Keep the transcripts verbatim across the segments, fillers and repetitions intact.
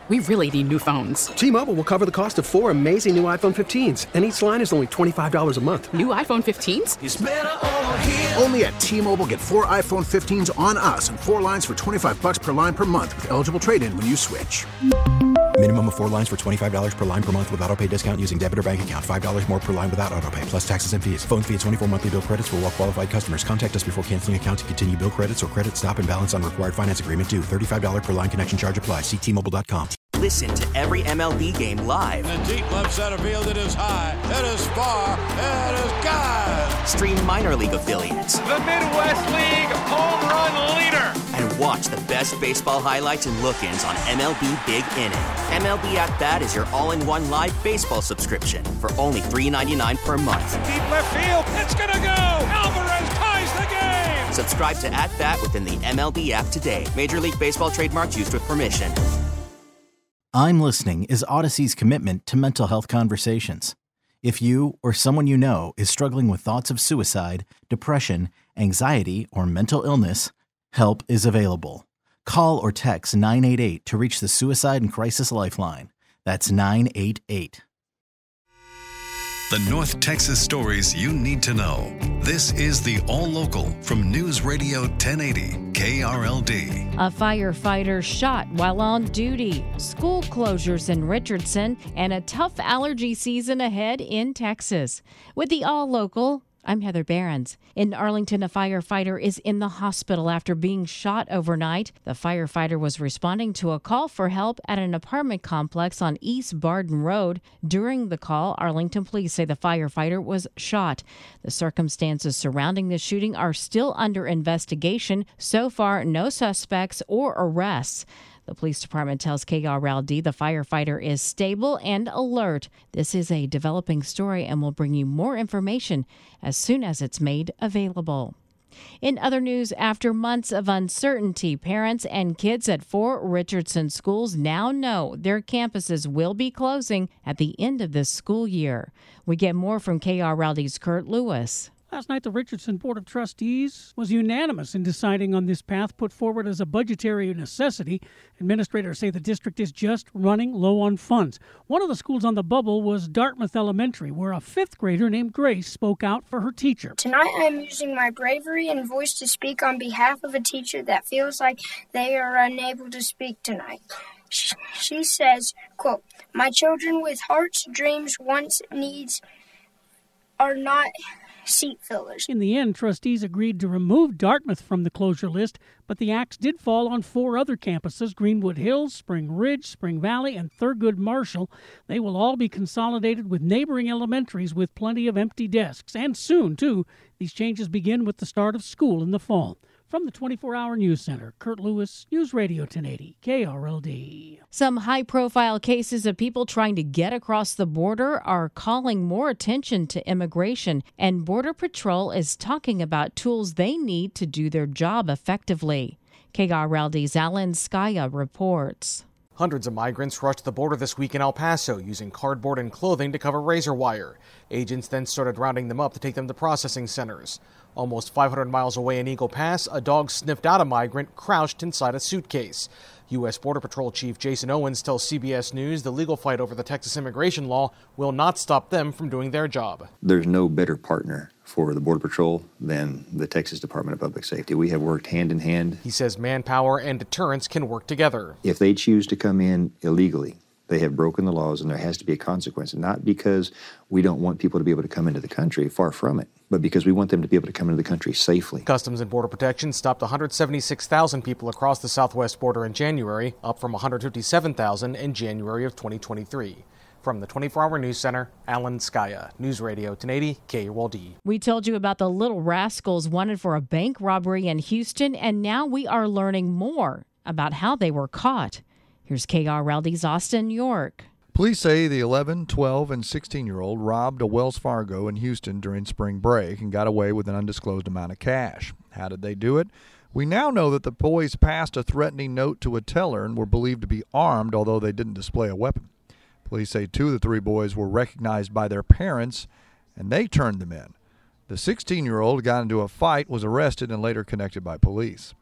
We really need new phones. T-Mobile will cover the cost of four amazing new iPhone fifteens, and each line is only twenty-five dollars a month. New iPhone fifteens? It's better over here. Only at T-Mobile, get four iPhone fifteens on us and four lines for twenty-five dollars per line per month with eligible trade-in when you switch. Minimum of four lines for twenty-five dollars per line per month with autopay discount using debit or bank account. five dollars more per line without autopay, plus taxes and fees. Phone fee at twenty-four monthly bill credits for well-qualified customers. Contact us before canceling account to continue bill credits or credit stop and balance on required finance agreement due. thirty-five dollars per line connection charge applies. See T Mobile dot com. Listen to every M L B game live. In the deep left center field, it is high, it is far, it is gone. Stream minor league affiliates. The Midwest League home run leader. And watch the best baseball highlights and look-ins on M L B Big Inning. M L B At Bat is your all-in-one live baseball subscription for only three dollars and ninety-nine cents per month. Deep left field, it's gonna go. Alvarez ties the game. Subscribe to At Bat within the M L B app today. Major League Baseball trademarks used with permission. I'm Listening is Odyssey's commitment to mental health conversations. If you or someone you know is struggling with thoughts of suicide, depression, anxiety, or mental illness, help is available. Call or text nine eight eight to reach the Suicide and Crisis Lifeline. That's nine eight eight. The North Texas stories you need to know. This is the All Local from News Radio ten eighty K R L D. A firefighter shot while on duty, school closures in Richardson, and a tough allergy season ahead in Texas. With the All Local, I'm Heather Behrens. In Arlington, a firefighter is in the hospital after being shot overnight. The firefighter was responding to a call for help at an apartment complex on East Barden Road. During the call, Arlington police say the firefighter was shot. The circumstances surrounding the shooting are still under investigation. So far, no suspects or arrests. The police department tells K R L D the firefighter is stable and alert. This is a developing story and will bring you more information as soon as it's made available. In other news, after months of uncertainty, parents and kids at four Richardson schools now know their campuses will be closing at the end of this school year. We get more from K R L D's Kurt Lewis. Last night, the Richardson Board of Trustees was unanimous in deciding on this path put forward as a budgetary necessity. Administrators say the district is just running low on funds. One of the schools on the bubble was Dartmouth Elementary, where a fifth grader named Grace spoke out for her teacher. Tonight, I am using my bravery and voice to speak on behalf of a teacher that feels like they are unable to speak tonight. She says, quote, "My children with hearts, dreams, wants, needs are not seat fillers." In the end, trustees agreed to remove Dartmouth from the closure list, but the axe did fall on four other campuses: Greenwood Hills, Spring Ridge, Spring Valley, and Thurgood Marshall. They will all be consolidated with neighboring elementaries with plenty of empty desks. And soon, too, these changes begin with the start of school in the fall. From the twenty-four hour News Center, Kurt Lewis, News Radio ten eighty K R L D. Some high-profile cases of people trying to get across the border are calling more attention to immigration, and Border Patrol is talking about tools they need to do their job effectively. K R L D's Alan Skaya reports. Hundreds of migrants rushed the border this week in El Paso using cardboard and clothing to cover razor wire. Agents then started rounding them up to take them to processing centers. Almost five hundred miles away in Eagle Pass, a dog sniffed out a migrant crouched inside a suitcase. U S. Border Patrol Chief Jason Owens tells C B S News the legal fight over the Texas immigration law will not stop them from doing their job. There's no better partner for the Border Patrol than the Texas Department of Public Safety. We have worked hand in hand. He says manpower and deterrence can work together. If they choose to come in illegally, they have broken the laws, and there has to be a consequence, not because we don't want people to be able to come into the country, far from it, but because we want them to be able to come into the country safely. Customs and Border Protection stopped one hundred seventy-six thousand people across the southwest border in January, up from one hundred fifty-seven thousand in January of twenty twenty-three. From the twenty-four hour News Center, Alan Skaya, News Radio ten eighty K R L D. We told you about the Little Rascals wanted for a bank robbery in Houston, and now we are learning more about how they were caught. Here's K R L D's Austin York. Police say the eleven, twelve, and sixteen-year-old robbed a Wells Fargo in Houston during spring break and got away with an undisclosed amount of cash. How did they do it? We now know that the boys passed a threatening note to a teller and were believed to be armed, although they didn't display a weapon. Police say two of the three boys were recognized by their parents, and they turned them in. The sixteen-year-old got into a fight, was arrested, and later connected by police.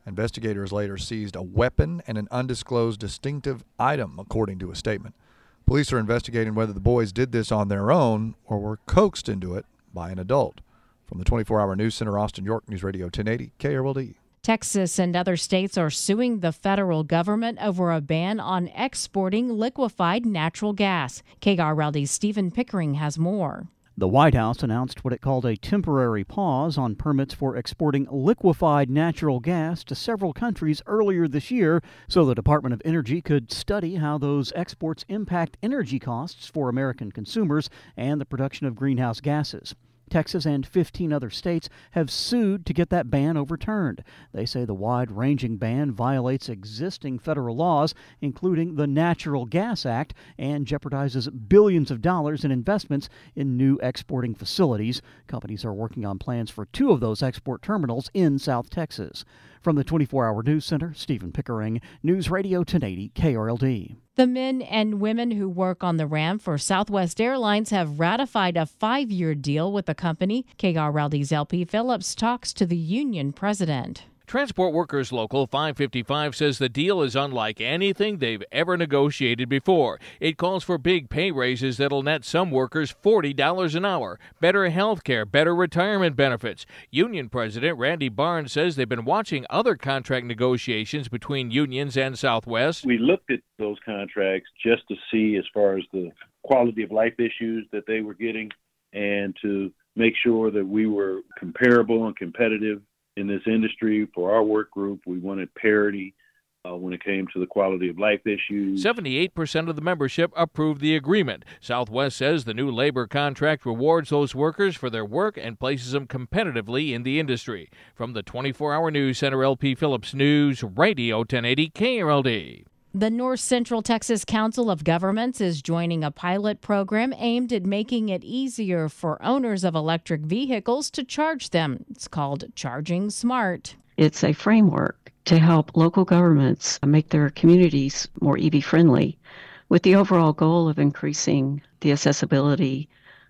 Investigators later seized a weapon and an undisclosed distinctive item, according to a statement. Police are investigating whether the boys did this on their own or were coaxed into it by an adult. From the twenty-four hour News Center, Austin, York, News Radio ten eighty, K R L D. Texas and other states are suing the federal government over a ban on exporting liquefied natural gas. K R L D's Stephen Pickering has more. The White House announced what it called a temporary pause on permits for exporting liquefied natural gas to several countries earlier this year so the Department of Energy could study how those exports impact energy costs for American consumers and the production of greenhouse gases. Texas and fifteen other states have sued to get that ban overturned. They say the wide-ranging ban violates existing federal laws, including the Natural Gas Act, and jeopardizes billions of dollars in investments in new exporting facilities. Companies are working on plans for two of those export terminals in South Texas. From the twenty-four hour News Center, Stephen Pickering, News Radio ten eighty K R L D. The men and women who work on the ramp for Southwest Airlines have ratified a five-year deal with the company. K R L D's L P Phillips talks to the union president. Transport Workers Local five fifty-five says the deal is unlike anything they've ever negotiated before. It calls for big pay raises that'll net some workers forty dollars an hour, better health care, better retirement benefits. Union President Randy Barnes says they've been watching other contract negotiations between unions and Southwest. We looked at those contracts just to see as far as the quality of life issues that they were getting and to make sure that we were comparable and competitive in this industry. For our work group, we wanted parity uh, when it came to the quality of life issues. seventy-eight percent of the membership approved the agreement. Southwest says the new labor contract rewards those workers for their work and places them competitively in the industry. From the twenty-four hour News Center, L P Phillips News Radio ten eighty K R L D. The North Central Texas Council of Governments is joining a pilot program aimed at making it easier for owners of electric vehicles to charge them. It's called Charging Smart. It's a framework to help local governments make their communities more E V-friendly, with the overall goal of increasing the accessibility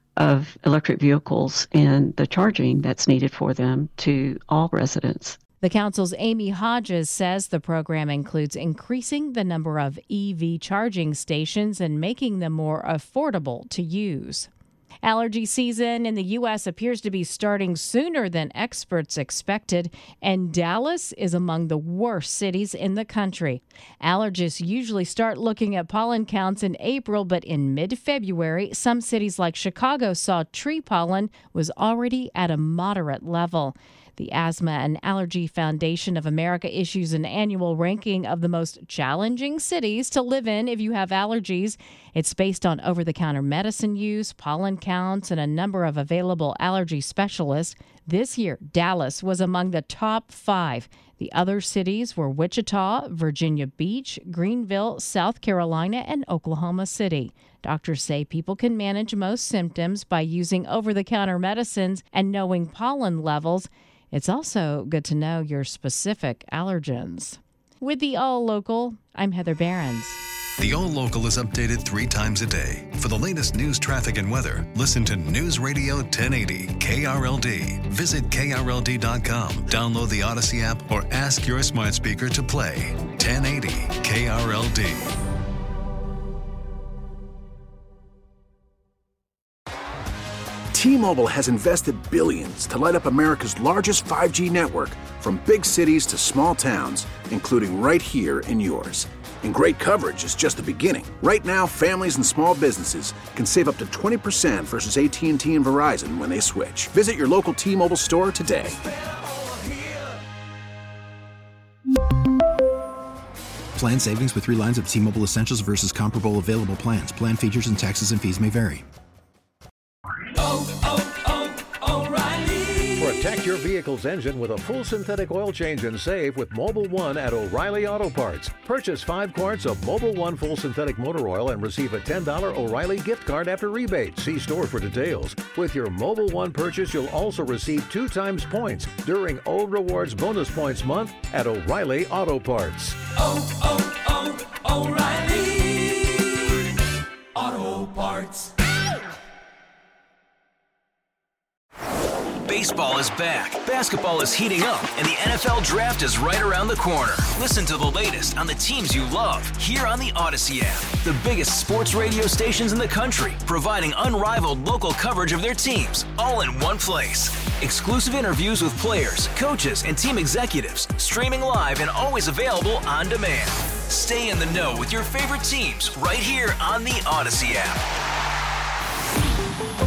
of electric vehicles and the charging that's needed for them to all residents. The council's Amy Hodges says the program includes increasing the number of E V charging stations and making them more affordable to use. Allergy season in the U S appears to be starting sooner than experts expected, and Dallas is among the worst cities in the country. Allergists usually start looking at pollen counts in April, but in mid-February, some cities like Chicago saw tree pollen was already at a moderate level. The Asthma and Allergy Foundation of America issues an annual ranking of the most challenging cities to live in if you have allergies. It's based on over-the-counter medicine use, pollen counts, and a number of available allergy specialists. This year, Dallas was among the top five. The other cities were Wichita, Virginia Beach, Greenville, South Carolina, and Oklahoma City. Doctors say people can manage most symptoms by using over-the-counter medicines and knowing pollen levels. It's also good to know your specific allergens. With the All Local, I'm Heather Behrens. The All Local is updated three times a day. For the latest news, traffic, and weather, listen to News Radio ten eighty K R L D. Visit K R L D dot com, download the Odyssey app, or ask your smart speaker to play ten eighty K R L D. T-Mobile has invested billions to light up America's largest five G network, from big cities to small towns, including right here in yours. And great coverage is just the beginning. Right now, families and small businesses can save up to twenty percent versus A T and T and Verizon when they switch. Visit your local T-Mobile store today. Plan savings with three lines of T-Mobile Essentials versus comparable available plans. Plan features and taxes and fees may vary. Protect your vehicle's engine with a full synthetic oil change and save with Mobil one at O'Reilly Auto Parts. Purchase five quarts of Mobil one full synthetic motor oil and receive a ten dollars O'Reilly gift card after rebate. See store for details. With your Mobil one purchase, you'll also receive two times points during O Rewards Bonus Points Month at O'Reilly Auto Parts. Oh, oh, oh, O'Reilly Auto Parts. Baseball is back, basketball is heating up, and the N F L Draft is right around the corner. Listen to the latest on the teams you love here on the Odyssey app. The biggest sports radio stations in the country, providing unrivaled local coverage of their teams, all in one place. Exclusive interviews with players, coaches, and team executives, streaming live and always available on demand. Stay in the know with your favorite teams right here on the Odyssey app.